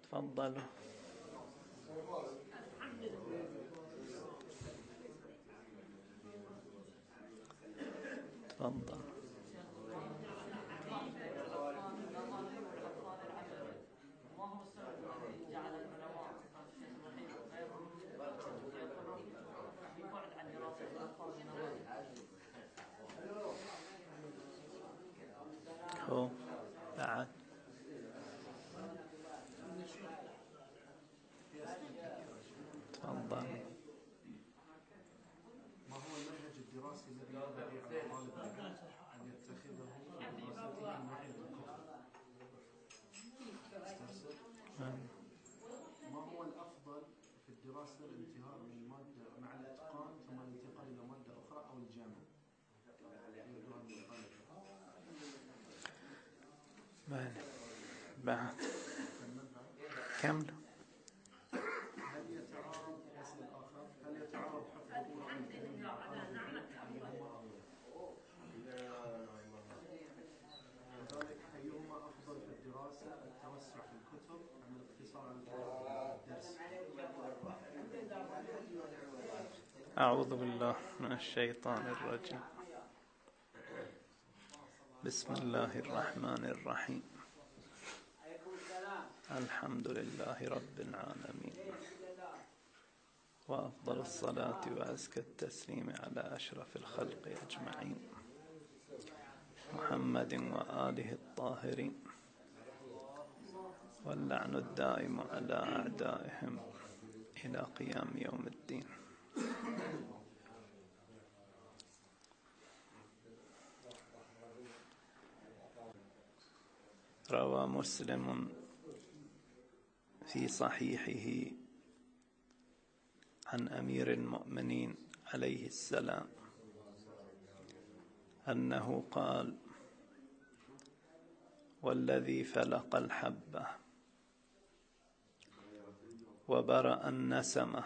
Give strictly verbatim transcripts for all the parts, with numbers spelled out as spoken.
تفضلوا. تفضل. هو بعد تفضل. ما هو المنهج الدراسي الذي ينبغي على طالب العلم أن يتخذه لدراسته من ناحية الكتب؟ ما هو الأفضل في الدراسة الانتهاء من مادة مع الإتقان ثم الانتقال إلى مادة أخرى أو الجامعة؟ بعد كمل. هل يتعارض الفصل الآخر هل يتعارض حفظ القرآن الكريم مع طلب العلم؟ أيهما أولى؟ لذلك أيهما أفضل في الدراسة التوسع في الكتب أم الاقتصار على الدرس؟ أعوذ بالله من الشيطان الرجيم. بسم الله الرحمن الرحيم. الحمد لله رب العالمين، وأفضل الصلاة وأزكى التسليم على أشرف الخلق أجمعين، محمد وآله الطاهرين، واللعن الدائم على أعدائهم إلى قيام يوم الدين. روى مسلم في صحيحه عن أمير المؤمنين عليه السلام أنه قال: والذي فلق الحبة وبرأ النسمة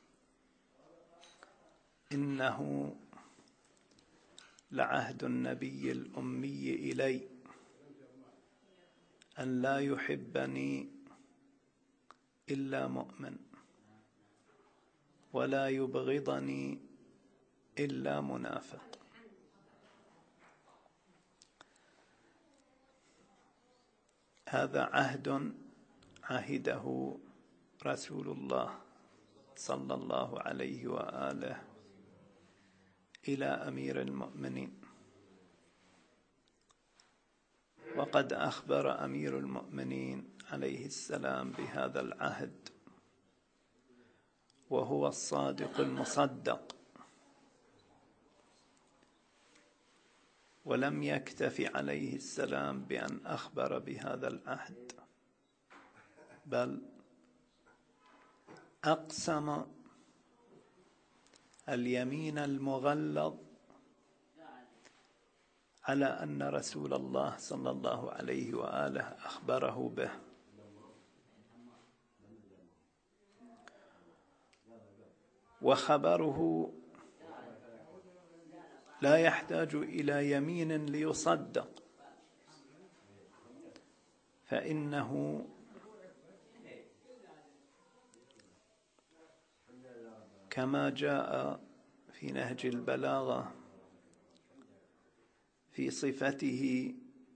إنه لعهد النبي الأمي إلي أن لا يحبني إلا مؤمن ولا يبغضني إلا منافق. هذا عهد عهده رسول الله صلى الله عليه وآله إلى أمير المؤمنين، وقد أخبر أمير المؤمنين عليه السلام بهذا العهد وهو الصادق المصدق، ولم يكتف عليه السلام بأن أخبر بهذا العهد، بل أقسم اليمين المغلظ على أن رسول الله صلى الله عليه وآله أخبره به. وخبره لا يحتاج إلى يمين ليصدق، فإنه كما جاء في نهج البلاغة في صفته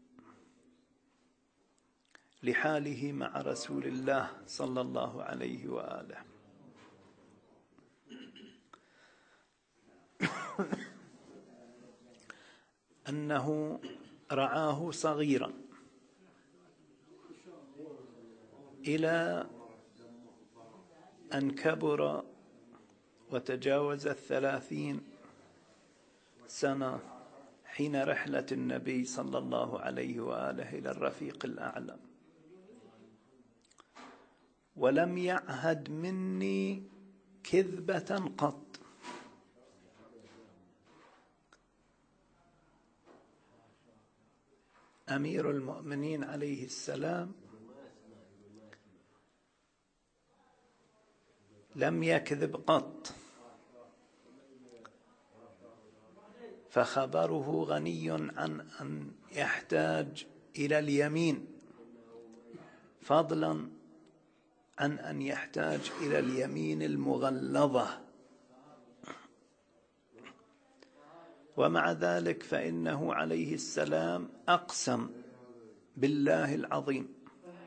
لحاله مع رسول الله صلى الله عليه وآله: أنه رعاه صغيرا إلى أن كبر وتجاوز الثلاثين سنة حين رحلة النبي صلى الله عليه وآله إلى الرفيق الأعلى، ولم يعهد مني كذبة قط. أمير المؤمنين عليه السلام لم يكذب قط، فخبره غني عن أن يحتاج إلى اليمين، فضلا عن أن يحتاج إلى اليمين المغلظة، ومع ذلك فإنه عليه السلام أقسم بالله العظيم،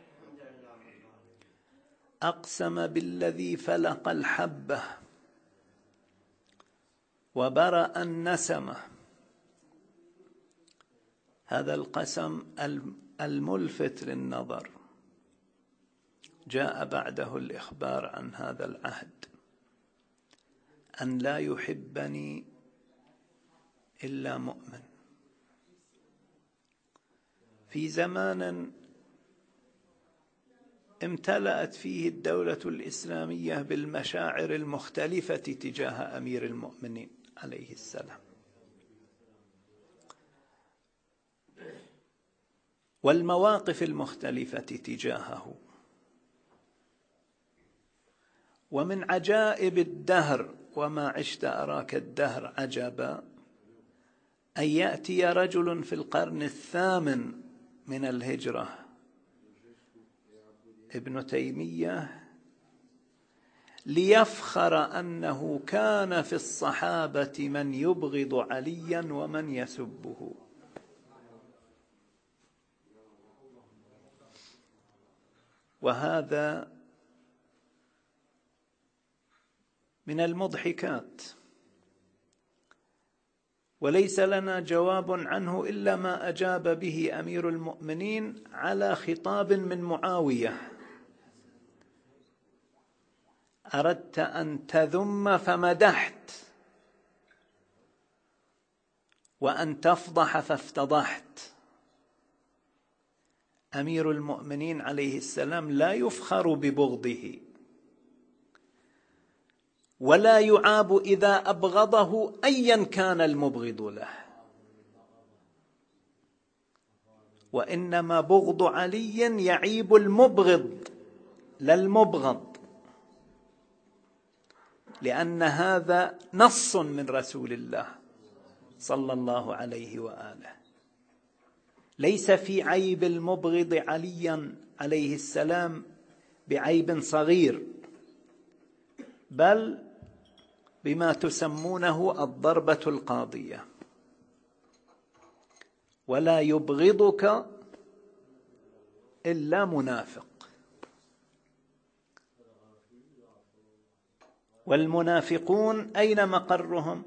أقسم بالذي فلق الحبة وبرأ النسمة. هذا القسم الملفت للنظر جاء بعده الإخبار عن هذا العهد، أن لا يحبني إلا مؤمن. في زمان امتلأت فيه الدولة الإسلامية بالمشاعر المختلفة تجاه أمير المؤمنين عليه السلام، والمواقف المختلفة تجاهه. ومن عجائب الدهر، وما عشت أراك الدهر عجبا، أن يأتي رجل في القرن الثامن من الهجرة ابن تيمية ليفخر أنه كان في الصحابة من يبغض عليا ومن يسبه. وهذا من المضحكات، وليس لنا جواب عنه إلا ما أجاب به أمير المؤمنين على خطاب من معاوية: أردت أن تذم فمدحت، وأن تفضح فافتضحت. أمير المؤمنين عليه السلام لا يفخر ببغضه، ولا يعاب إذا أبغضه أيا كان المبغض له، وإنما بغض علي يعيب المبغض لا المبغض، لأن هذا نص من رسول الله صلى الله عليه وآله. ليس في عيب المبغض عليا عليه السلام بعيب صغير، بل بما تسمونه الضربة القاضية. ولا يبغضك إلا منافق، والمنافقون أين مقرهم؟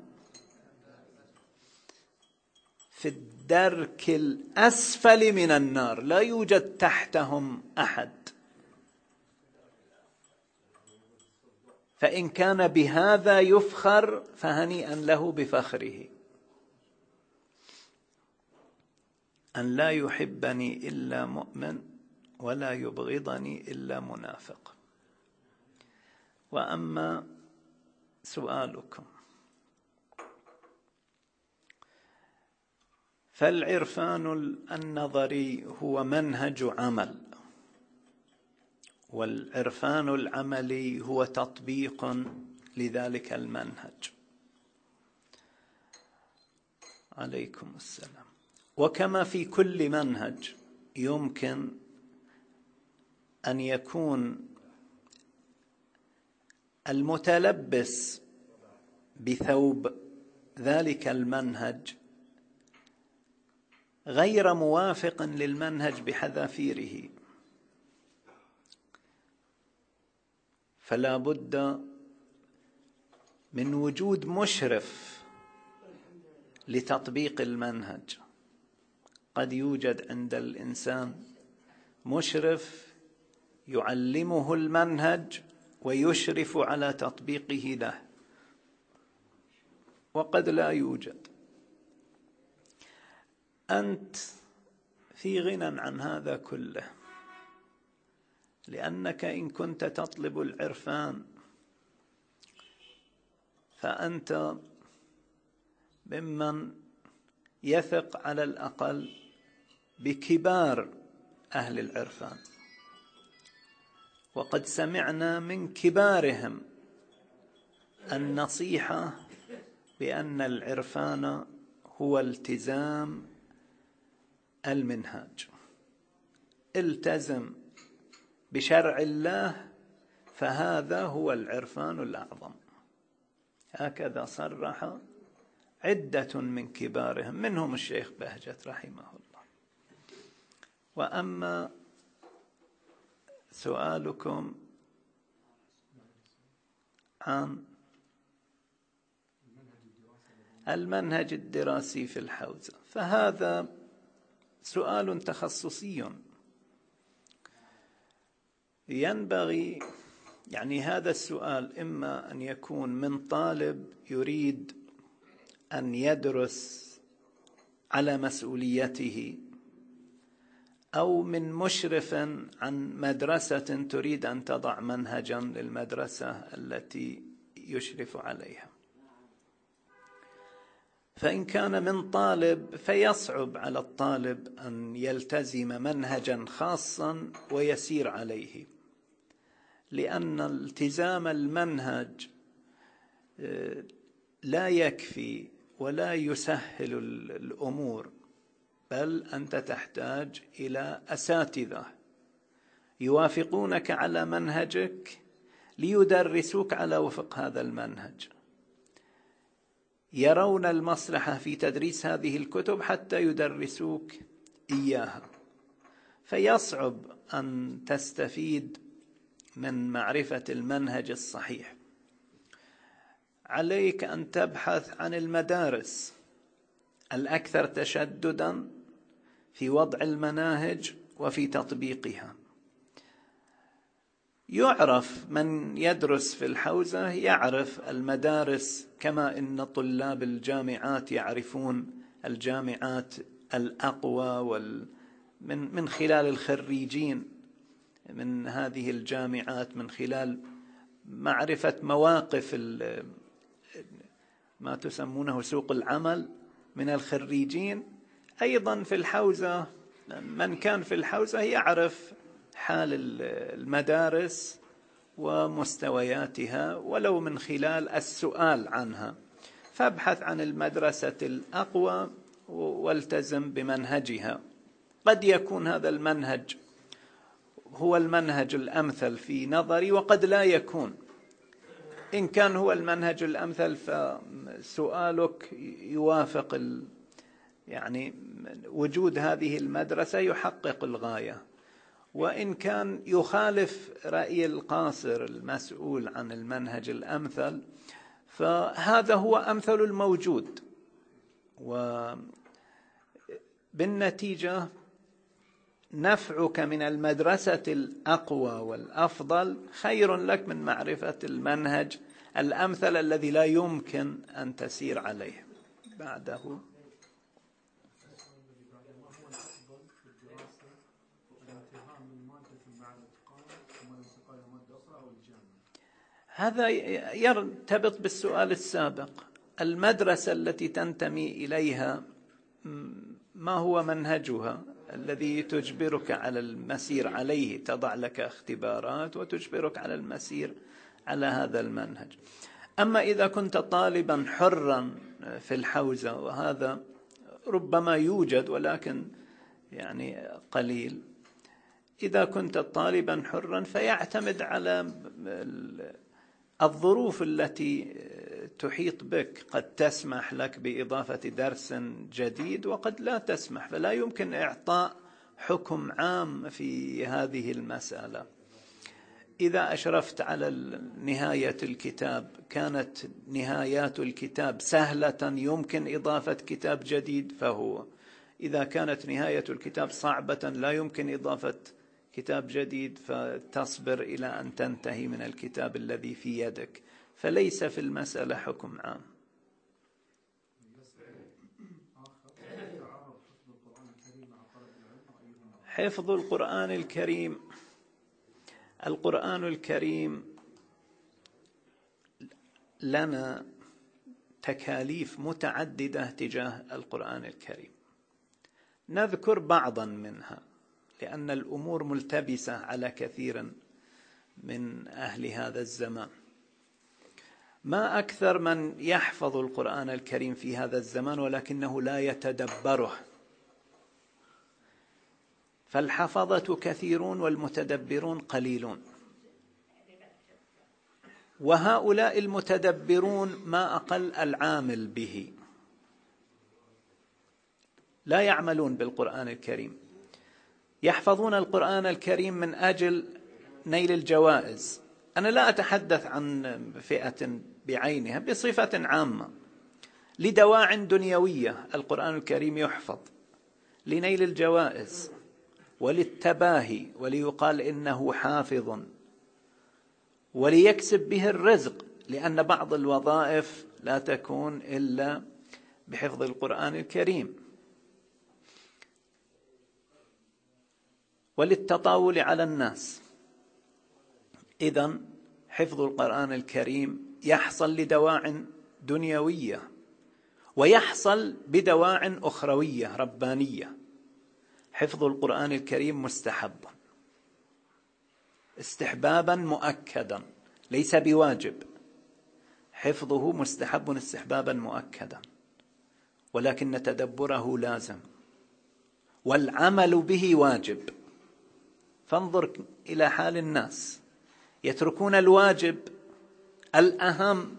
في الدرك الأسفل من النار، لا يوجد تحتهم أحد. فإن كان بهذا يفخر فهنيئا له بفخره. أن لا يحبني إلا مؤمن ولا يبغضني إلا منافق. وأما سؤالكم، فالعرفان النظري هو منهج عمل، والعرفان العملي هو تطبيق لذلك المنهج. عليكم السلام. وكما في كل منهج يمكن أن يكون المتلبس بثوب ذلك المنهج غير موافق للمنهج بحذافيره، فلا بد من وجود مشرف لتطبيق المنهج. قد يوجد عند الإنسان مشرف يعلمه المنهج ويشرف على تطبيقه له، وقد لا يوجد. أنت في غنى عن هذا كله، لأنك إن كنت تطلب العرفان فأنت ممن يثق على الأقل بكبار أهل العرفان، وقد سمعنا من كبارهم النصيحة بأن العرفان هو التزام المنهاج. التزم بشرع الله فهذا هو العرفان الأعظم. هكذا صرح عدة من كبارهم، منهم الشيخ بهجت رحمه الله. وأما سؤالكم عن المنهج الدراسي في الحوزة، فهذا سؤال تخصصي. ينبغي يعني هذا السؤال إما أن يكون من طالب يريد أن يدرس على مسؤوليته، أو من مشرف عن مدرسة تريد أن تضع منهجا للمدرسة التي يشرف عليها. فإن كان من طالب فيصعب على الطالب أن يلتزم منهجا خاصا ويسير عليه، لأن التزام المنهج لا يكفي ولا يسهل الأمور، بل أنت تحتاج إلى أساتذة يوافقونك على منهجك ليدرسوك على وفق هذا المنهج، يرون المصلحة في تدريس هذه الكتب حتى يدرسوك إياها. فيصعب أن تستفيد من معرفة المنهج الصحيح. عليك أن تبحث عن المدارس الأكثر تشددا في وضع المناهج وفي تطبيقها. يعرف من يدرس في الحوزة يعرف المدارس، كما إن طلاب الجامعات يعرفون الجامعات الأقوى وال من من خلال الخريجين من هذه الجامعات، من خلال معرفة مواقف ما تسمونه سوق العمل من الخريجين. أيضا في الحوزة من كان في الحوزة يعرف حال المدارس ومستوياتها ولو من خلال السؤال عنها. فابحث عن المدرسة الأقوى والتزم بمنهجها. قد يكون هذا المنهج هو المنهج الأمثل في نظري وقد لا يكون. إن كان هو المنهج الأمثل فسؤالك يوافق ال... يعني وجود هذه المدرسة يحقق الغاية. وإن كان يخالف رأي القاصر المسؤول عن المنهج الأمثل فهذا هو أمثل الموجود، وبالنتيجة نفعك من المدرسة الأقوى والأفضل خير لك من معرفة المنهج الأمثل الذي لا يمكن أن تسير عليه بعده. هذا يرتبط بالسؤال السابق. المدرسة التي تنتمي إليها ما هو منهجها الذي تجبرك على المسير عليه؟ تضع لك اختبارات وتجبرك على المسير على هذا المنهج. أما إذا كنت طالبا حرا في الحوزة، وهذا ربما يوجد ولكن يعني قليل، إذا كنت طالبا حرا فيعتمد على الظروف التي تحيط بك. قد تسمح لك بإضافة درس جديد وقد لا تسمح، فلا يمكن إعطاء حكم عام في هذه المسألة. إذا أشرفت على نهاية الكتاب كانت نهايات الكتاب سهلة يمكن إضافة كتاب جديد فهو، إذا كانت نهاية الكتاب صعبة لا يمكن إضافة كتاب جديد فتصبر إلى أن تنتهي من الكتاب الذي في يدك. فليس في المسألة حكم عام. حفظ القرآن الكريم، القرآن الكريم لنا تكاليف متعددة تجاه القرآن الكريم، نذكر بعضا منها لأن الأمور ملتبسة على كثير من أهل هذا الزمان. ما أكثر من يحفظ القرآن الكريم في هذا الزمان ولكنه لا يتدبره، فالحفظة كثيرون والمتدبرون قليلون. وهؤلاء المتدبرون ما أقل العامل به، لا يعملون بالقرآن الكريم، يحفظون القرآن الكريم من أجل نيل الجوائز. أنا لا أتحدث عن فئة بعينها، بصفة عامة لدواع دنيوية القرآن الكريم يحفظ لنيل الجوائز وللتباهي وليقال إنه حافظ وليكسب به الرزق، لأن بعض الوظائف لا تكون إلا بحفظ القرآن الكريم، وللتطاول على الناس. إذن حفظ القرآن الكريم يحصل لدواع دنيوية ويحصل بدواع أخروية ربانية. حفظ القرآن الكريم مستحب استحبابا مؤكدا، ليس بواجب، حفظه مستحب استحبابا مؤكدا، ولكن تدبره لازم والعمل به واجب. فانظر إلى حال الناس، يتركون الواجب الأهم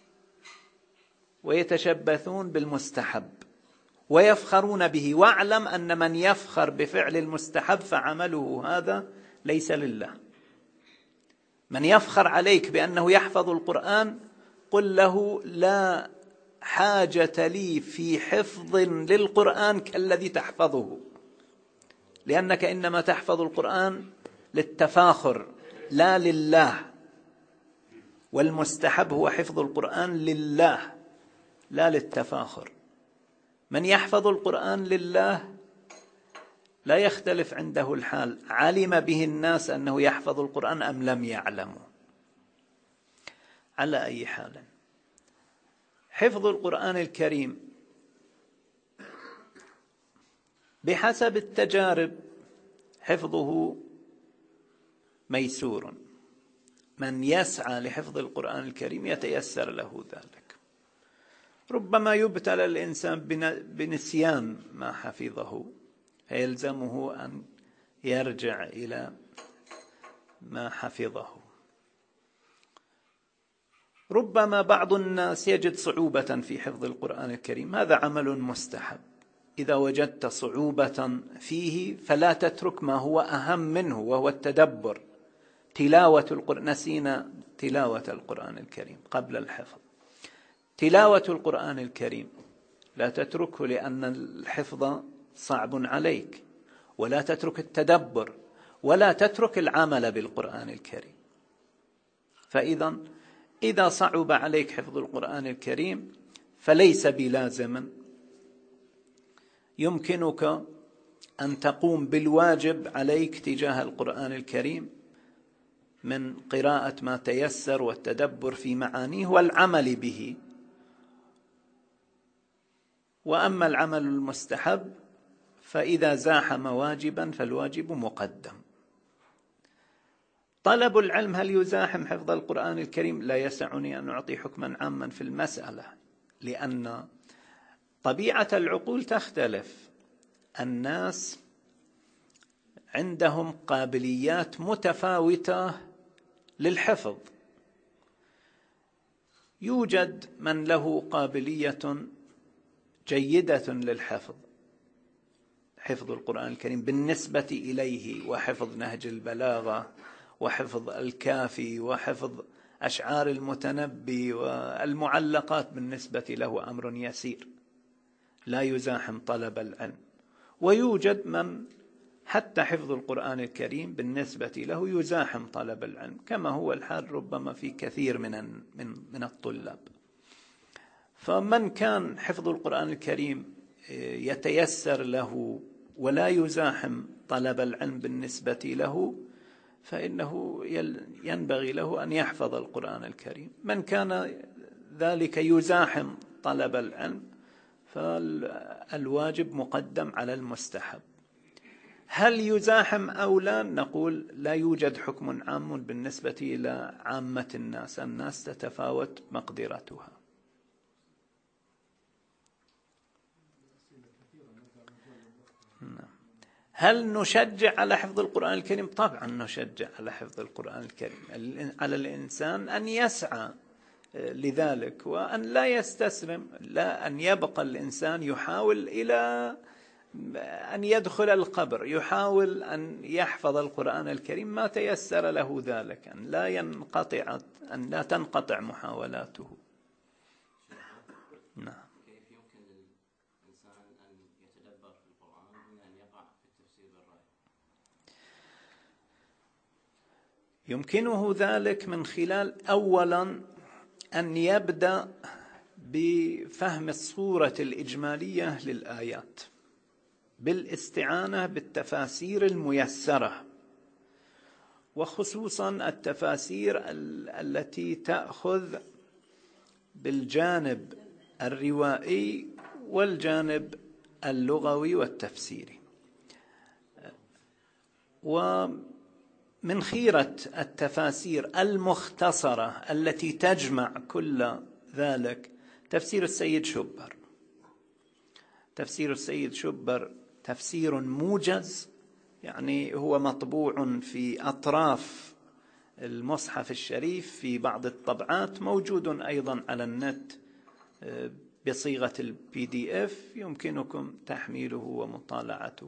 ويتشبثون بالمستحب ويفخرون به، واعلم أن من يفخر بفعل المستحب فعمله هذا ليس لله. من يفخر عليك بأنه يحفظ القرآن قل له لا حاجة لي في حفظ للقرآن كالذي تحفظه، لأنك إنما تحفظ القرآن للتفاخر لا لله، والمستحب هو حفظ القرآن لله لا للتفاخر. من يحفظ القرآن لله لا يختلف عنده الحال، علم به الناس أنه يحفظ القرآن أم لم يعلموا. على أي حال، حفظ القرآن الكريم بحسب التجارب حفظه ميسور، من يسعى لحفظ القرآن الكريم يتيسر له ذلك. ربما يبتلى الإنسان بنسيان ما حفظه فيلزمه أن يرجع إلى ما حفظه. ربما بعض الناس يجد صعوبة في حفظ القرآن الكريم، هذا عمل مستحب. إذا وجدت صعوبة فيه فلا تترك ما هو أهم منه وهو التدبر، تلاوة القرآن. نسينا تلاوة القرآن الكريم قبل الحفظ. تلاوة القرآن الكريم لا تتركه لأن الحفظ صعب عليك، ولا تترك التدبر، ولا تترك العمل بالقرآن الكريم. فإذا إذا صعب عليك حفظ القرآن الكريم فليس بلازم، يمكنك أن تقوم بالواجب عليك تجاه القرآن الكريم من قراءة ما تيسر والتدبر في معانيه والعمل به. وأما العمل المستحب فإذا زاحم واجبا فالواجب مقدم. طلب العلم هل يزاحم حفظ القرآن الكريم؟ لا يسعني أن أعطي حكما عاما في المسألة، لأن طبيعة العقول تختلف. الناس عندهم قابليات متفاوتة للحفظ. يوجد من له قابلية جيدة للحفظ، حفظ القرآن الكريم بالنسبة إليه، وحفظ نهج البلاغة وحفظ الكافي وحفظ أشعار المتنبي والمعلقات، بالنسبة له أمر يسير لا يزاحم طلب العلم. ويوجد من حتى حفظ القرآن الكريم بالنسبة له يزاحم طلب العلم، كما هو الحال ربما في كثير من من من الطلاب. فمن كان حفظ القرآن الكريم يتيسر له ولا يزاحم طلب العلم بالنسبة له فإنه ينبغي له أن يحفظ القرآن الكريم. من كان ذلك يزاحم طلب العلم فالواجب مقدم على المستحب. هل يزاحم أو لا؟ نقول لا يوجد حكم عام بالنسبة إلى عامة الناس، الناس تتفاوت مقدرتها. هل نشجع على حفظ القرآن الكريم؟ طبعا نشجع على حفظ القرآن الكريم. على الإنسان أن يسعى لذلك وأن لا يستسلم، لا أن يبقى الإنسان يحاول إلى أن يدخل القبر، يحاول أن يحفظ القرآن الكريم ما تيسر له ذلك، أن لا ينقطع أن لا تنقطع محاولاته. نعم. كيف يمكن للإنسان أن يتدبر في القرآن من أن يقع في التفسير بالرأي؟ يمكنه ذلك من خلال أولا أن يبدأ بفهم الصورة الإجمالية للآيات بالاستعانة بالتفاسير الميسرة، وخصوصا التفاسير التي تأخذ بالجانب الروائي والجانب اللغوي والتفسيري. ومن خيرة التفاسير المختصرة التي تجمع كل ذلك تفسير السيد شبر. تفسير السيد شبر تفسير موجز، يعني هو مطبوع في أطراف المصحف الشريف في بعض الطبعات، موجود أيضا على النت بصيغة البي دي اف، يمكنكم تحميله ومطالعته.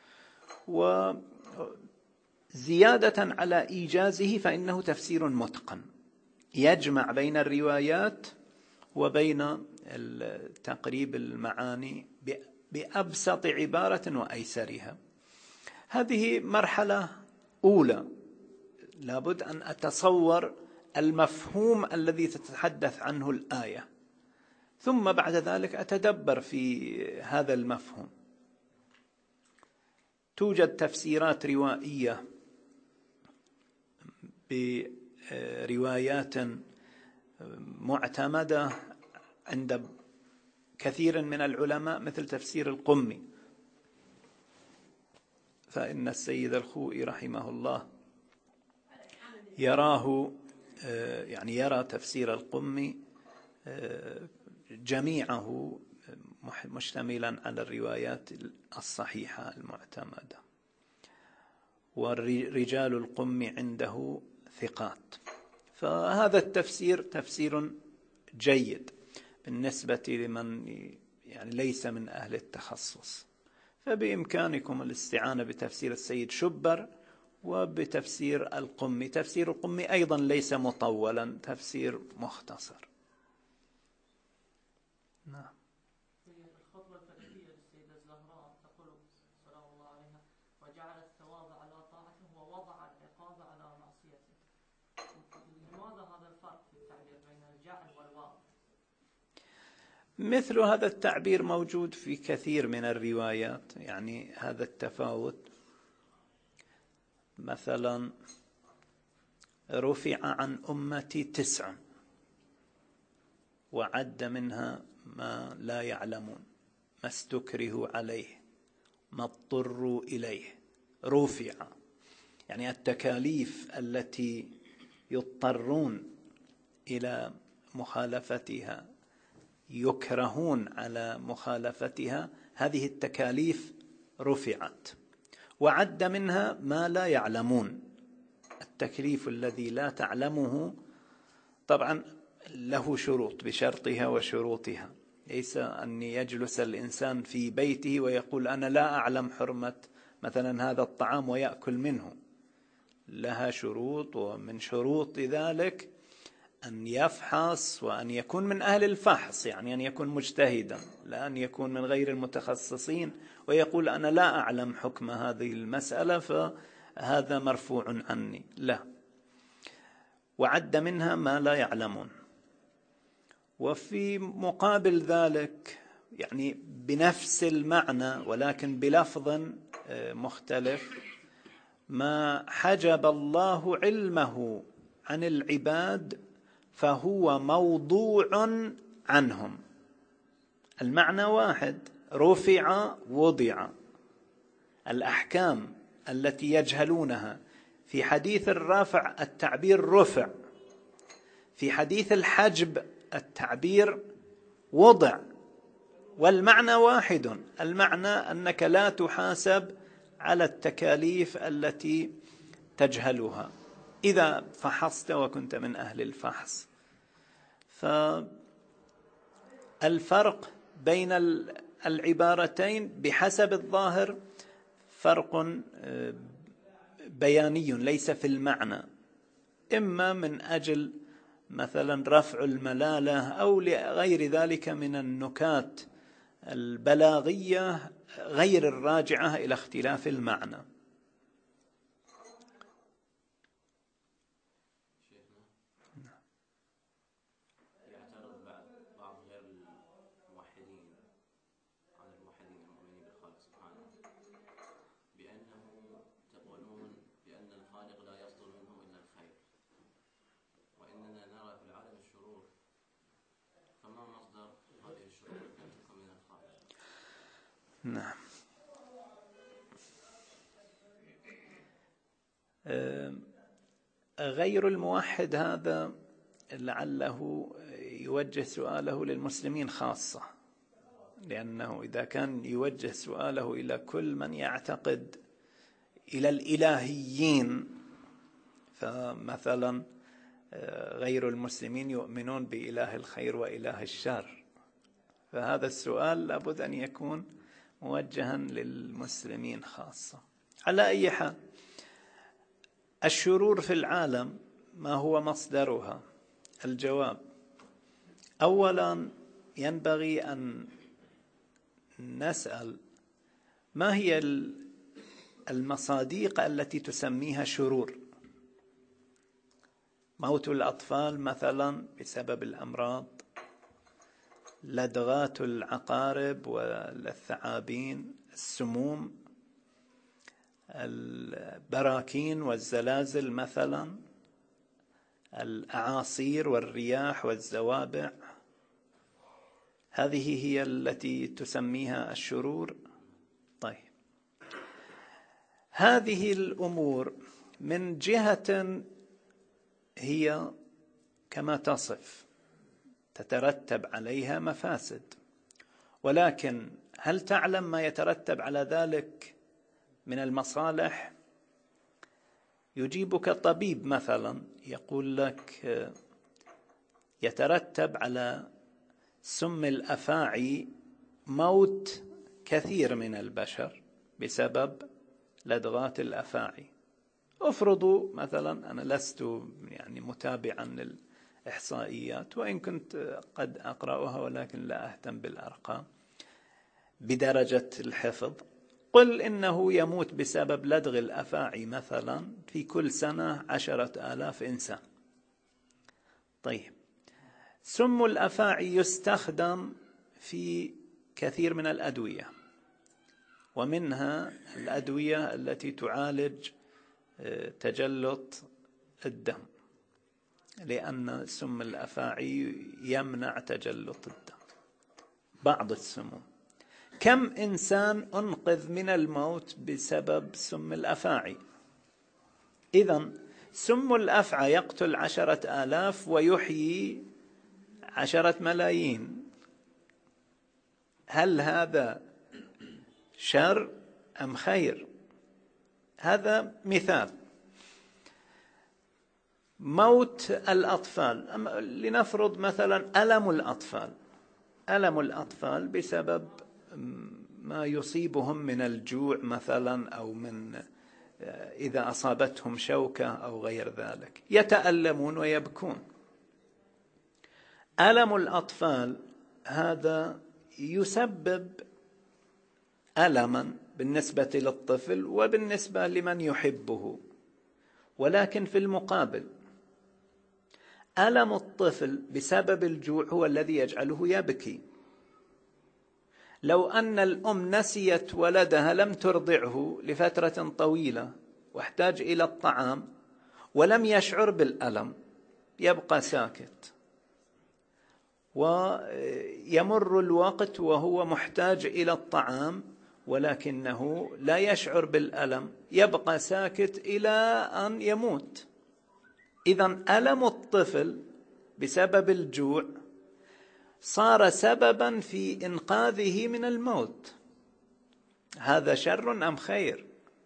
وزيادة على إيجازه فإنه تفسير متقن يجمع بين الروايات وبين تقريب المعاني بأبسط عبارة وأيسرها. هذه مرحلة أولى، لابد أن أتصور المفهوم الذي تتحدث عنه الآية، ثم بعد ذلك أتدبر في هذا المفهوم. توجد تفسيرات روائية بروايات معتمدة عند كثير من العلماء مثل تفسير القمي، فإن السيد الخوئي رحمه الله يراه يعني يرى تفسير القمي جميعه مشتملا على الروايات الصحيحة المعتمدة، ورجال القمي عنده ثقات. فهذا التفسير تفسير جيد بالنسبة لمن يعني ليس من أهل التخصص، فبإمكانكم الاستعانة بتفسير السيد شبر وبتفسير القمي. تفسير القمي أيضا ليس مطولا، تفسير مختصر. نعم. في الخطبة الفلكية للسيدة الزهراء تقول سلام الله عليها: وجعل الثواب على طاعته ووضع العقاب على معصيته. لماذا هذا الفرق في التعبير بين الجعل والوضع؟ مثل هذا التعبير موجود في كثير من الروايات، يعني هذا التفاوت. مثلا رفع عن أمتي تسع وعد منها ما لا يعلمون، ما استكرهوا عليه، ما اضطروا إليه. رفع يعني التكاليف التي يضطرون إلى مخالفتها، يكرهون على مخالفتها، هذه التكاليف رفعت. وعد منها ما لا يعلمون، التكليف الذي لا تعلمه طبعا له شروط، بشرطها وشروطها. ليس أن يجلس الإنسان في بيته ويقول أنا لا أعلم حرمة مثلا هذا الطعام ويأكل منه، لها شروط، ومن شروط ذلك أن يفحص وأن يكون من أهل الفحص، يعني أن يكون مجتهدا، لا أن يكون من غير المتخصصين ويقول أنا لا أعلم حكم هذه المسألة فهذا مرفوع عني، لا. وعد منها ما لا يعلمون. وفي مقابل ذلك يعني بنفس المعنى ولكن بلفظ مختلف: ما حجب الله علمه عن العباد فهو موضوع عنهم. المعنى واحد، رفع وضع. الأحكام التي يجهلونها في حديث الرفع التعبير رفع، في حديث الحجب التعبير وضع، والمعنى واحد. المعنى أنك لا تحاسب على التكاليف التي تجهلها إذا فحصت وكنت من أهل الفحص. فالفرق بين العبارتين بحسب الظاهر فرق بياني ليس في المعنى، إما من أجل مثلا رفع الملالة أو لغير ذلك من النكات البلاغية غير الراجعة إلى اختلاف المعنى. يعترض بعض غير الموحدين عن الموحدين المؤمنين بالخالق سبحانه بأنه تقولون بأن الخالق لا يصدر منه إلا الخير، وإننا نرى في العالم الشرور، فما مصدر هذه الشرور لم تكن من الخالق؟ نعم. غير الموحد هذا لعله يوجه سؤاله للمسلمين خاصة، لأنه إذا كان يوجه سؤاله إلى كل من يعتقد إلى الإلهيين، فمثلا غير المسلمين يؤمنون بإله الخير وإله الشر، فهذا السؤال لابد أن يكون موجها للمسلمين خاصة. على أي حال، الشرور في العالم ما هو مصدرها؟ الجواب: أولا ينبغي أن نسأل ما هي المصادق التي تسميها شرور. موت الأطفال مثلا بسبب الأمراض، لدغات العقارب والثعابين، السموم، البراكين والزلازل مثلا، الأعاصير والرياح والزوابع، هذه هي التي تسميها الشرور. طيب، هذه الأمور من جهة هي كما تصف تترتب عليها مفاسد، ولكن هل تعلم ما يترتب على ذلك من المصالح؟ يجيبك طبيب مثلا يقول لك يترتب على سم الأفاعي موت كثير من البشر بسبب لدغات الأفاعي. افرضوا مثلا، أنا لست يعني متابعا للإحصائيات وإن كنت قد أقرأها ولكن لا أهتم بالأرقام بدرجة الحفظ، قل إنه يموت بسبب لدغ الأفاعي مثلا في كل سنة عشرة آلاف إنسان. طيب، سم الأفاعي يستخدم في كثير من الأدوية، ومنها الأدوية التي تعالج تجلط الدم، لأن سم الأفاعي يمنع تجلط الدم. بعض السموم، كم إنسان أنقذ من الموت بسبب سم الأفاعي؟ إذن سم الأفعى يقتل عشرة آلاف ويحيي عشرة ملايين. هل هذا شر أم خير؟ هذا مثال. موت الأطفال، لنفرض مثلا ألم الأطفال، ألم الأطفال بسبب ما يصيبهم من الجوع مثلا، أو من إذا أصابتهم شوكة أو غير ذلك، يتألمون ويبكون. ألم الأطفال هذا يسبب ألما بالنسبة للطفل وبالنسبة لمن يحبه، ولكن في المقابل ألم الطفل بسبب الجوع هو الذي يجعله يبكي. لو أن الأم نسيت ولدها لم ترضعه لفترة طويلة واحتاج إلى الطعام ولم يشعر بالألم، يبقى ساكت، ويمر الوقت وهو محتاج إلى الطعام ولكنه لا يشعر بالألم، يبقى ساكت إلى أن يموت. إذن ألم الطفل بسبب الجوع صار سببا في إنقاذه من الموت. هذا شر أم خير؟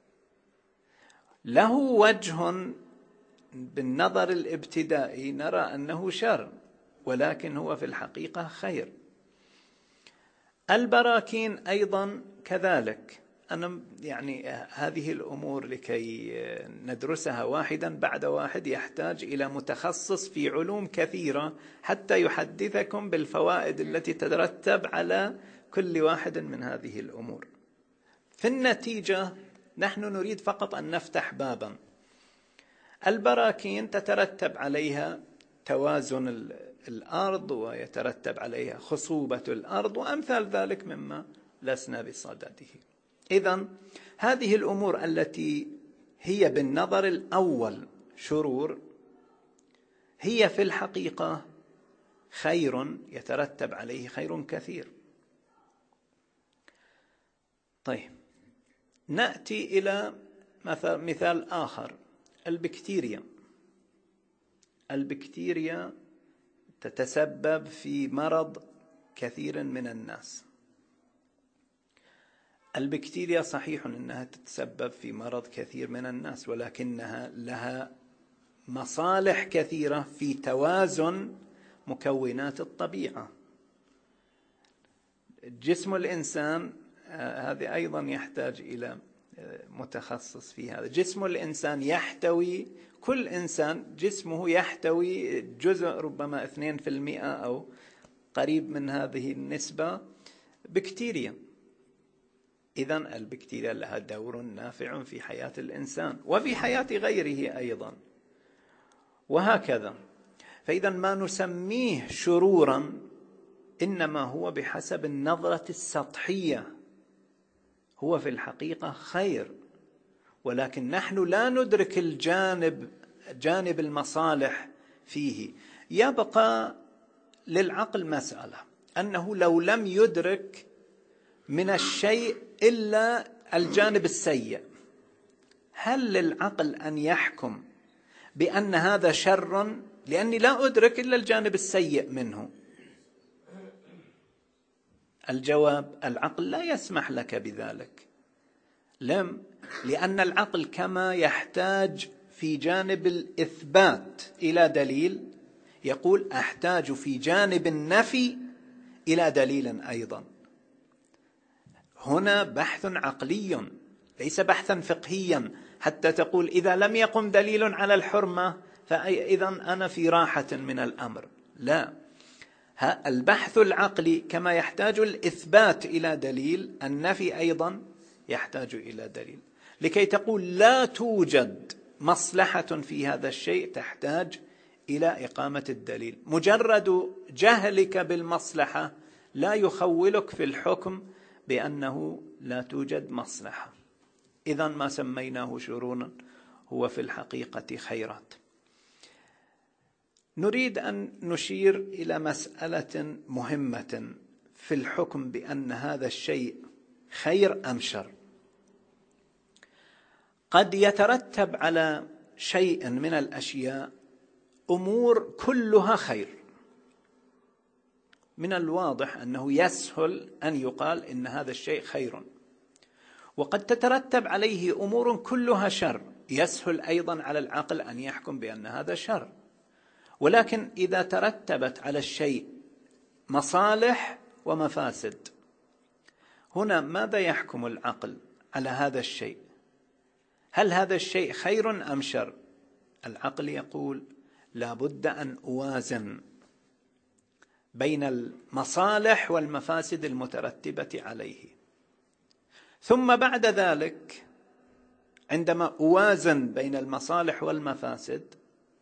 له وجه بالنظر الابتدائي نرى أنه شر، ولكن هو في الحقيقة خير. البراكين أيضا كذلك. أنا يعني هذه الأمور لكي ندرسها واحدا بعد واحد يحتاج إلى متخصص في علوم كثيرة حتى يحدثكم بالفوائد التي تترتب على كل واحد من هذه الأمور. في النتيجة نحن نريد فقط أن نفتح بابا. البراكين تترتب عليها توازن الأرض، ويترتب عليها خصوبة الأرض وأمثال ذلك مما لسنا بصدده. إذن هذه الأمور التي هي بالنظر الأول شرور هي في الحقيقة خير يترتب عليه خير كثير. طيب، نأتي إلى مثال آخر، البكتيريا. البكتيريا تتسبب في مرض كثير من الناس. البكتيريا صحيح أنها تتسبب في مرض كثير من الناس، ولكنها لها مصالح كثيرة في توازن مكونات الطبيعة. جسم الإنسان هذا أيضا يحتاج إلى متخصص في هذا. جسم الإنسان يحتوي، كل إنسان جسمه يحتوي جزء ربما اثنين في المئة أو قريب من هذه النسبة بكتيريا. إذن البكتيريا لها دور نافع في حياة الإنسان وفي حياة غيره أيضا، وهكذا. فإذا ما نسميه شرورا إنما هو بحسب النظرة السطحية، هو في الحقيقة خير، ولكن نحن لا ندرك الجانب جانب المصالح فيه. يبقى للعقل مسألة أنه لو لم يدرك من الشيء إلا الجانب السيء، هل للعقل أن يحكم بأن هذا شر لأني لا أدرك إلا الجانب السيء منه؟ الجواب: العقل لا يسمح لك بذلك. لم لأن العقل كما يحتاج في جانب الإثبات إلى دليل، يقول أحتاج في جانب النفي إلى دليل أيضا. هنا بحث عقلي ليس بحثا فقهيا حتى تقول إذا لم يقم دليل على الحرمة فإذا أنا في راحة من الأمر. لا، البحث العقلي كما يحتاج الإثبات إلى دليل، النفي أيضا يحتاج إلى دليل. لكي تقول لا توجد مصلحة في هذا الشيء تحتاج إلى إقامة الدليل. مجرد جهلك بالمصلحة لا يخولك في الحكم بأنه لا توجد مصلحة. إذن ما سميناه شرورا هو في الحقيقة خيرات. نريد أن نشير إلى مسألة مهمة في الحكم بأن هذا الشيء خير أم شر. قد يترتب على شيء من الأشياء أمور كلها خير. من الواضح أنه يسهل أن يقال إن هذا الشيء خير، وقد تترتب عليه أمور كلها شر، يسهل أيضا على العقل أن يحكم بأن هذا شر. ولكن إذا ترتبت على الشيء مصالح ومفاسد، هنا ماذا يحكم العقل على هذا الشيء؟ هل هذا الشيء خير أم شر؟ العقل يقول لا بد أن أوازن بين المصالح والمفاسد المترتبة عليه. ثم بعد ذلك عندما أوازن بين المصالح والمفاسد،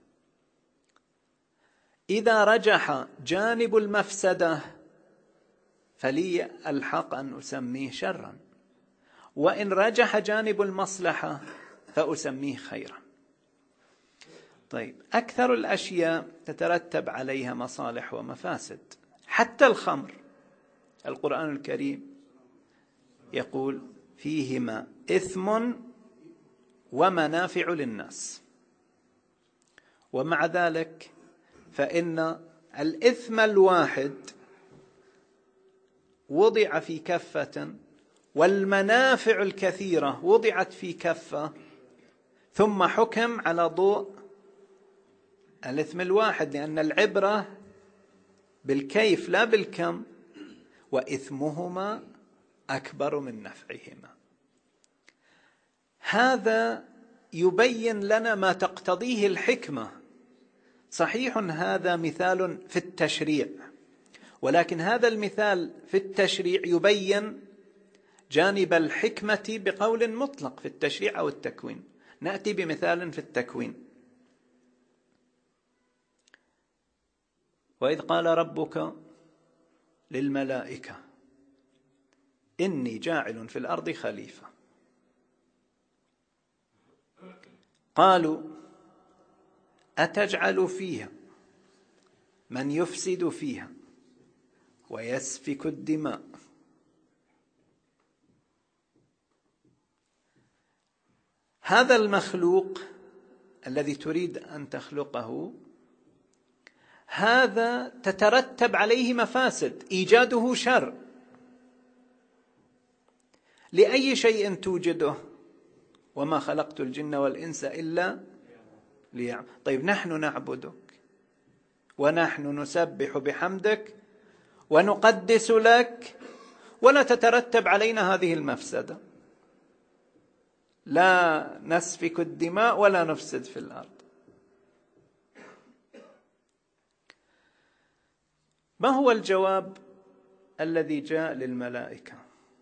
إذا رجح جانب المفسدة فلي الحق أن أسميه شرا، وإن رجح جانب المصلحة فأسميه خيرا. طيب، أكثر الأشياء تترتب عليها مصالح ومفاسد، حتى الخمر. القرآن الكريم يقول فيهما إثم ومنافع للناس، ومع ذلك فإن الإثم الواحد وضع في كفة والمنافع الكثيرة وضعت في كفة، ثم حكم على ضوء الإثم الواحد، لأن العبرة بالكيف لا بالكم، وإثمهما أكبر من نفعهما. هذا يبين لنا ما تقتضيه الحكمة. صحيح هذا مثال في التشريع، ولكن هذا المثال في التشريع يبين جانب الحكمة بقول مطلق في التشريع أو التكوين. نأتي بمثال في التكوين. وإذ قال ربك للملائكة إني جاعل في الأرض خليفة، قالوا أتجعل فيها من يفسد فيها ويسفك الدماء هذا المخلوق الذي تريد أن تخلقه هذا تترتب عليه مفاسد، إيجاده شر. لأي شيء توجده؟ وما خلقت الجن والإنس إلا ليعبدون. طيب نحن نعبدك ونحن نسبح بحمدك ونقدس لك، ولا تترتب علينا هذه المفسدة، لا نسفك الدماء ولا نفسد في الأرض. ما هو الجواب الذي جاء للملائكة؟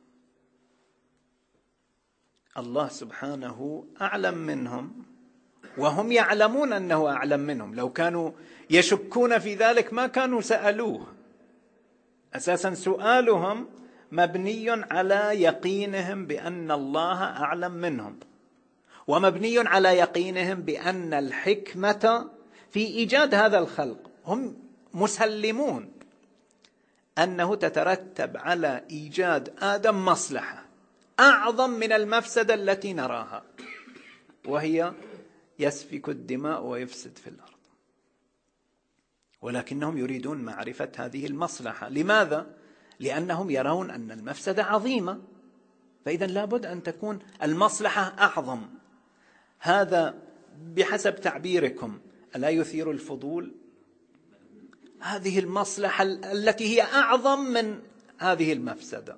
الله سبحانه أعلم منهم، وهم يعلمون أنه أعلم منهم. لو كانوا يشكون في ذلك ما كانوا سألوه. أساسا سؤالهم مبني على يقينهم بأن الله أعلم منهم، ومبني على يقينهم بأن الحكمة في إيجاد هذا الخلق. هم مسلمون أنه تترتب على إيجاد آدم مصلحة أعظم من المفسدة التي نراها، وهي يسفك الدماء ويفسد في الأرض. ولكنهم يريدون معرفة هذه المصلحة. لماذا؟ لأنهم يرون أن المفسدة عظيمة، فإذا لابد أن تكون المصلحة أعظم. هذا بحسب تعبيركم ألا يثير الفضول؟ هذه المصلحة التي هي أعظم من هذه المفسدة،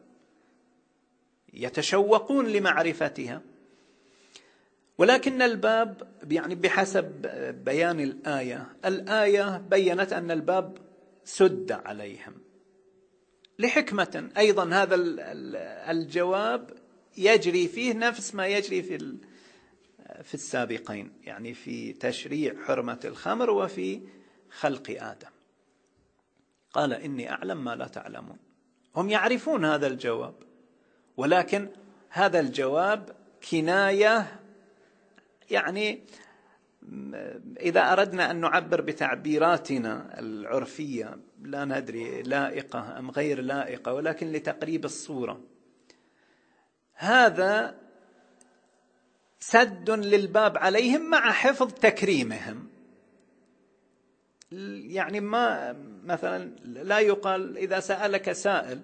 يتشوقون لمعرفتها. ولكن الباب يعني بحسب بيان الآية الآية بيّنت أن الباب سد عليهم لحكمة. أيضا هذا الجواب يجري فيه نفس ما يجري في في السابقين، يعني في تشريع حرمة الخمر وفي خلق آدم. قال إني أعلم ما لا تعلمون. هم يعرفون هذا الجواب، ولكن هذا الجواب كناية، يعني إذا أردنا أن نعبر بتعبيراتنا العرفية لا ندري لائقة أم غير لائقة، ولكن لتقريب الصورة، هذا سد للباب عليهم مع حفظ تكريمهم. يعني ما مثلا لا يقال إذا سألك سائل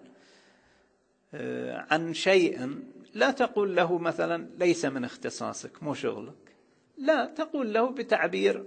عن شيء لا تقول له مثلا ليس من اختصاصك مو شغلك، لا، تقول له بتعبير.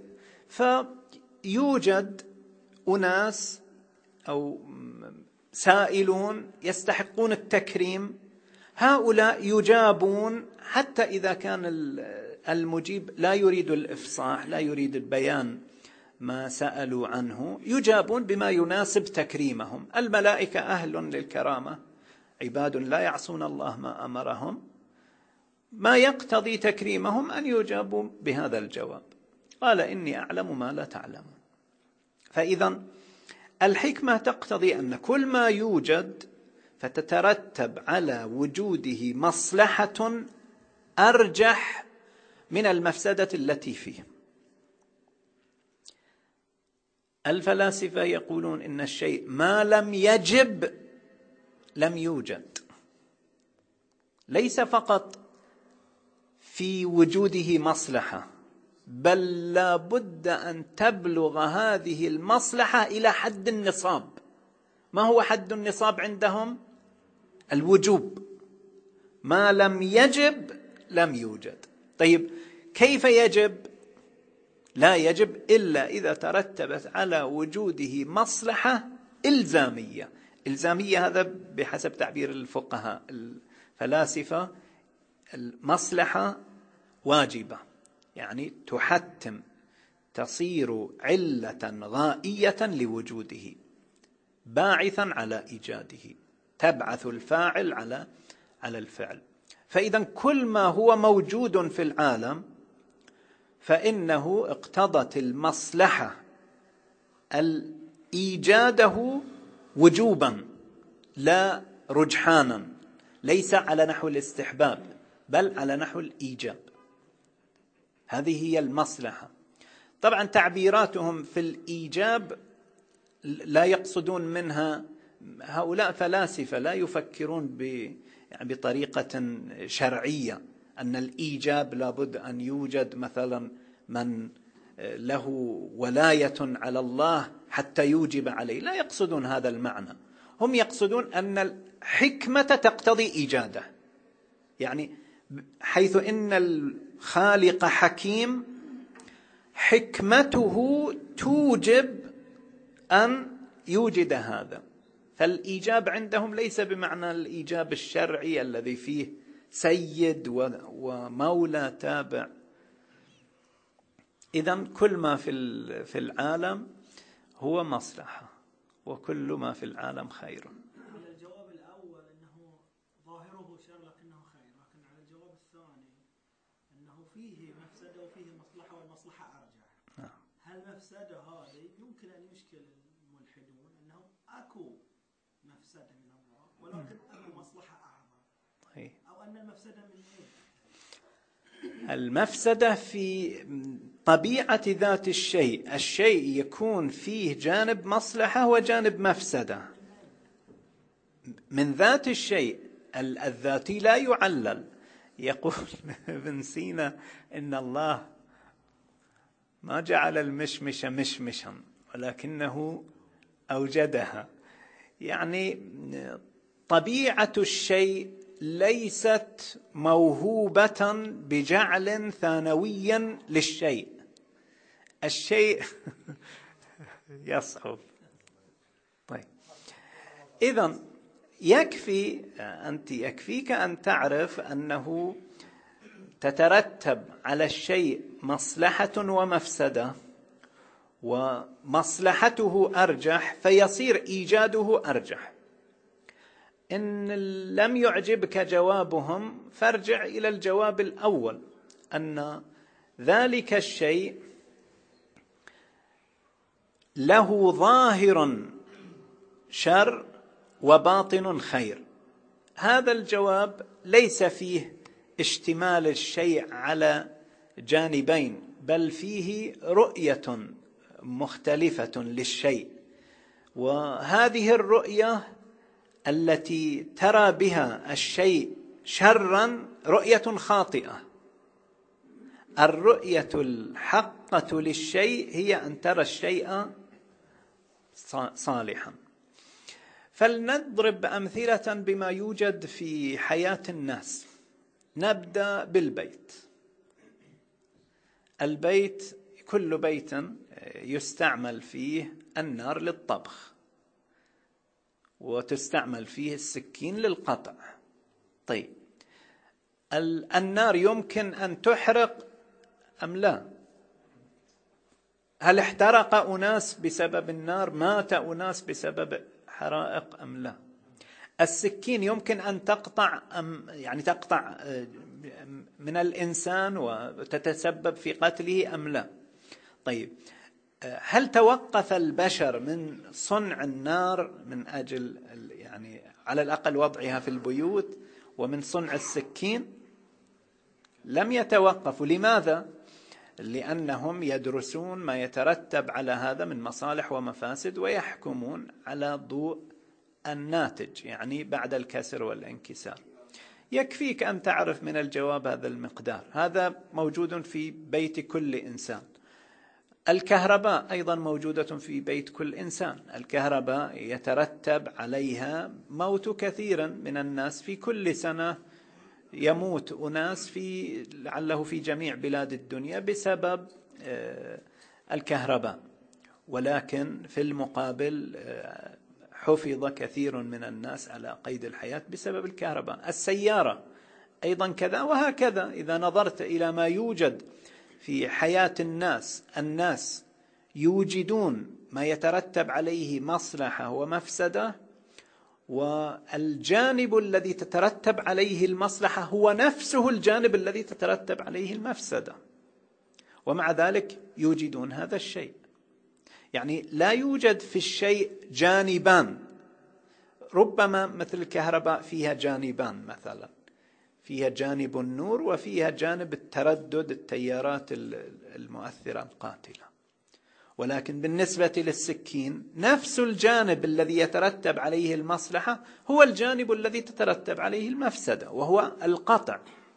فيوجد أناس أو سائلون يستحقون التكريم، هؤلاء يجابون حتى إذا كان المجيب لا يريد الإفصاح، لا يريد البيان ما سألوا عنه، يجابون بما يناسب تكريمهم. الملائكة أهل للكرامة، عباد لا يعصون الله ما أمرهم، ما يقتضي تكريمهم أن يجابوا بهذا الجواب. قال إني أعلم ما لا تعلمون. فإذا الحكمة تقتضي أن كل ما يوجد فتترتب على وجوده مصلحة أرجح من المفسدة التي فيه. الفلاسفة يقولون إن الشيء ما لم يجب لم يوجد، ليس فقط في وجوده مصلحة، بل لا بد أن تبلغ هذه المصلحة إلى حد النصاب. ما هو حد النصاب عندهم؟ الوجوب. ما لم يجب لم يوجد. طيب كيف يجب؟ لا يجب إلا إذا ترتبت على وجوده مصلحة إلزامية. إلزامية هذا بحسب تعبير الفقهاء الفلاسفة، المصلحة واجبة، يعني تحتم، تصير علة غائية لوجوده، باعثا على إيجاده، تبعث الفاعل على على الفعل. فإذا كل ما هو موجود في العالم فإنه اقتضت المصلحة إيجاده وجوبا لا رجحانا، ليس على نحو الاستحباب بل على نحو الإيجاب. هذه هي المصلحة. طبعا تعبيراتهم في الإيجاب لا يقصدون منها، هؤلاء فلاسفة لا يفكرون ب يعني بطريقة شرعية أن الإيجاب لابد أن يوجد مثلا من له ولاية على الله حتى يوجب عليه، لا يقصدون هذا المعنى. هم يقصدون أن الحكمة تقتضي إيجاده، يعني حيث إن الخالق حكيم حكمته توجب أن يوجد هذا. فالإيجاب عندهم ليس بمعنى الإيجاب الشرعي الذي فيه سيد ومولى تابع. إذن كل ما في في العالم هو مصلحة، وكل ما في العالم خير. على الجواب الأول أنه ظاهره شر لكنه خير، لكن على الجواب الثاني أنه فيه مفسدة وفيه مصلحة والمصلحة أرجح. هل مفسدة هذه يمكن أن يشكل الملحدون أنه أكو مفسدة من الله ولكن أكو مصلحة أعظم، أو أن المفسدة من إيه؟ المفسدة في طبيعة ذات الشيء، الشيء يكون فيه جانب مصلحة وجانب مفسدة من ذات الشيء الذاتي لا يعلل. يقول ابن سينا إن الله ما جعل المشمش مشمشا ولكنه أوجدها، يعني طبيعة الشيء ليست موهوبة بجعل ثانويا للشيء. الشيء يصعب. طيب إذن يكفي أنت يكفيك أن تعرف أنه تترتب على الشيء مصلحة ومفسدة، ومصلحته أرجح فيصير إيجاده أرجح. إن لم يعجبك جوابهم فارجع إلى الجواب الأول، أن ذلك الشيء له ظاهر شر وباطن خير. هذا الجواب ليس فيه اشتمال الشيء على جانبين، بل فيه رؤية مختلفة للشيء، وهذه الرؤية التي ترى بها الشيء شرا رؤية خاطئة. الرؤية الحقة للشيء هي أن ترى الشيء صالحا. فلنضرب أمثلة بما يوجد في حياة الناس. نبدأ بالبيت. البيت كل بيت يستعمل فيه النار للطبخ، وتستعمل فيه السكين للقطع. طيب النار يمكن أن تحرق أم لا؟ هل احترق أناس بسبب النار؟ مات أناس بسبب حرائق أم لا؟ السكين يمكن أن تقطع أم يعني تقطع من الإنسان وتتسبب في قتله أم لا؟ طيب هل توقف البشر من صنع النار من أجل يعني على الأقل وضعها في البيوت ومن صنع السكين؟ لم يتوقفوا. لماذا؟ لأنهم يدرسون ما يترتب على هذا من مصالح ومفاسد ويحكمون على ضوء الناتج، يعني بعد الكسر والانكسار. يكفيك أن تعرف من الجواب هذا المقدار. هذا موجود في بيت كل إنسان. الكهرباء أيضا موجودة في بيت كل إنسان. الكهرباء يترتب عليها موت كثيرا من الناس في كل سنة، يموت أناس في لعله في جميع بلاد الدنيا بسبب الكهرباء، ولكن في المقابل حفظ كثير من الناس على قيد الحياة بسبب الكهرباء. السيارة أيضا كذا، وهكذا. إذا نظرت إلى ما يوجد في حياة الناس، الناس يوجدون ما يترتب عليه مصلحة ومفسدة، والجانب الذي تترتب عليه المصلحة هو نفسه الجانب الذي تترتب عليه المفسدة، ومع ذلك يوجدون هذا الشيء. يعني لا يوجد في الشيء جانبان. ربما مثل الكهرباء فيها جانبان، مثلا فيها جانب النور وفيها جانب التردد، التيارات المؤثرة القاتلة. ولكن بالنسبة للسكين نفس الجانب الذي يترتب عليه المصلحة هو الجانب الذي تترتب عليه المفسدة، وهو القطع.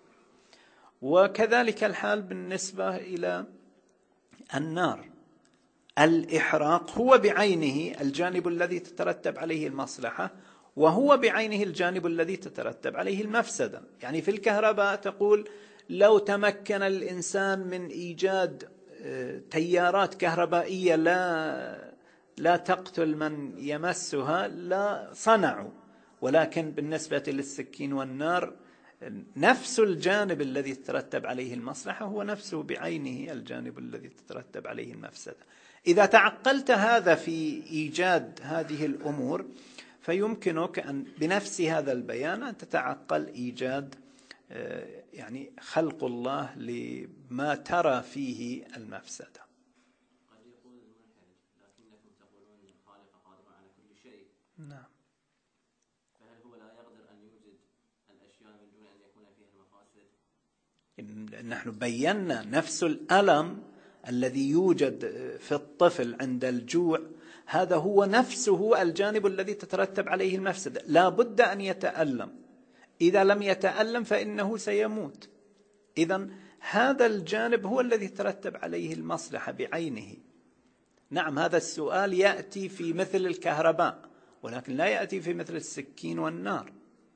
وكذلك الحال بالنسبة إلى النار. الإحراق هو بعينه الجانب الذي تترتب عليه المصلحة، وهو بعينه الجانب الذي تترتب عليه المفسدة. يعني في الكهرباء تقول لو تمكن الإنسان من إيجاد تيارات كهربائية لا لا تقتل من يمسها لا صنعوا، ولكن بالنسبة للسكين والنار نفس الجانب الذي تترتب عليه المصلحة هو نفسه بعينه الجانب الذي تترتب عليه المفسدة. إذا تعقلت هذا في إيجاد هذه الأمور فيمكنك أن بنفس هذا البيان أن تتعقل إيجاد يعني خلق الله لما ترى فيه المفسدة. قد يقول الملحد لكنكم تقولون الخالق قادر على كل شيء. نعم. فهل هو لا يقدر أن يوجد الأشياء من دون أن يكون فيها المفاسد؟ نحن بينا نفس الألم الذي يوجد في الطفل عند الجوع، هذا هو نفسه الجانب الذي تترتب عليه المفسدة. لا بد أن يتألم، إذا لم يتألم فإنه سيموت. إذن هذا الجانب هو الذي ترتب عليه المصلحة بعينه. نعم، هذا السؤال يأتي في مثل الكهرباء، ولكن لا يأتي في مثل السكين والنار.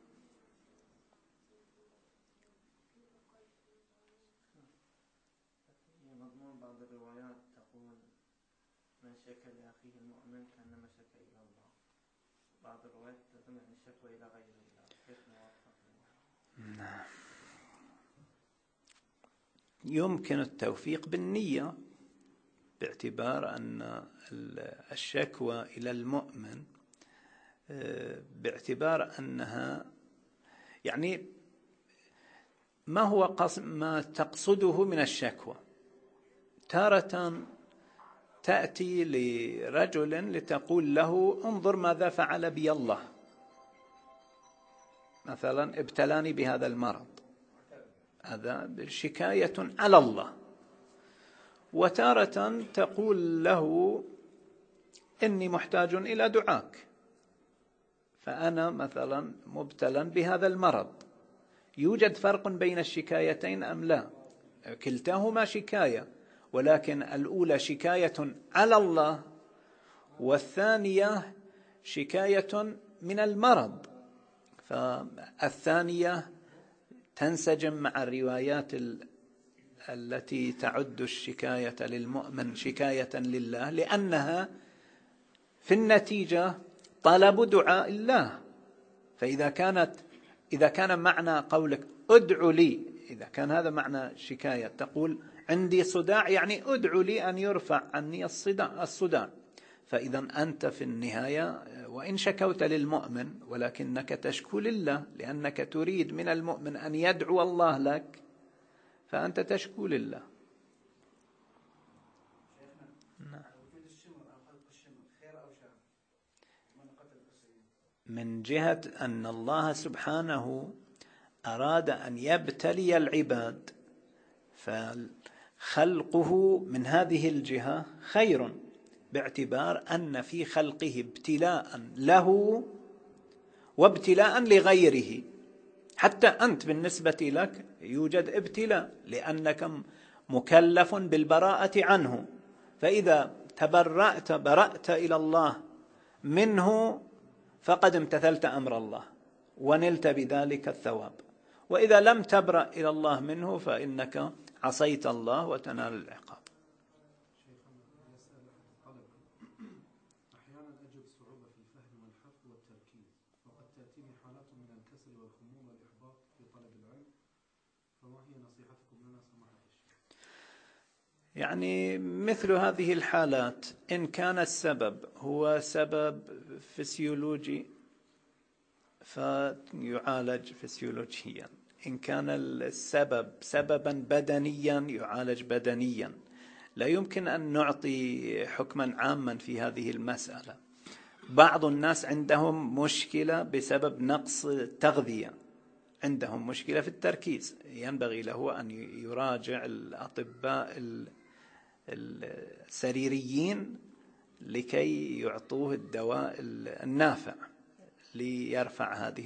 مضمون بعض الروايات تقول من شكى لأخيه المؤمن كأنما شكى إلى الله. بعض الروايات تتم عن الشكوى إلى غير الله. كيف نوفق؟ نعم، يمكن التوفيق بالنية، باعتبار أن الشكوى إلى المؤمن باعتبار أنها يعني ما هو قصد ما تقصده من الشكوى. تارة تأتي لرجل لتقول له انظر ماذا فعل بي الله، مثلا ابتلاني بهذا المرض، هذا شكاية على الله. وتارة تقول له إني محتاج إلى دعاك، فأنا مثلا مبتلا بهذا المرض. يوجد فرق بين الشكايتين أم لا؟ كلتاهما شكاية، ولكن الأولى شكاية على الله، والثانية شكاية من المرض. فالثانية تنسجم مع الروايات التي تعد الشكاية للمؤمن شكاية لله، لأنها في النتيجة طلب دعاء الله. فإذا كانت إذا كان معنى قولك ادعو لي، إذا كان هذا معنى شكاية، تقول عندي صداع يعني ادعو لي أن يرفع عني الصداع الصداع فإذا أنت في النهاية وإن شكوت للمؤمن ولكنك تشكو لله، لأنك تريد من المؤمن أن يدعو الله لك، فأنت تشكو لله. من جهة أن الله سبحانه أراد أن يبتلي العباد، فخلقه من هذه الجهة خير، باعتبار أن في خلقه ابتلاء له وابتلاء لغيره. حتى أنت بالنسبة لك يوجد ابتلاء، لأنك مكلف بالبراءة عنه، فإذا تبرأت برأت إلى الله منه فقد امتثلت أمر الله ونلت بذلك الثواب. وإذا لم تبرأ إلى الله منه فإنك عصيت الله وتنال العقاب. شيخنا يسأل طلب أحيانا أجد صعوبة في الفهم والحفظ والتركيز، وقد تأتيني حالات من الكسل والخمول والإحباط في طلب العلم، فما هي نصيحتكم لنا سماحة الشيخ؟ يعني مثل هذه الحالات إن كان السبب هو سبب فسيولوجي فيعالج فسيولوجيا، إن كان السبب سببا بدنيا يعالج بدنيا. لا يمكن أن نعطي حكما عاما في هذه المسألة. بعض الناس عندهم مشكلة بسبب نقص التغذية، عندهم مشكلة في التركيز، ينبغي له أن يراجع الأطباء السريريين لكي يعطوه الدواء النافع ليرفع هذه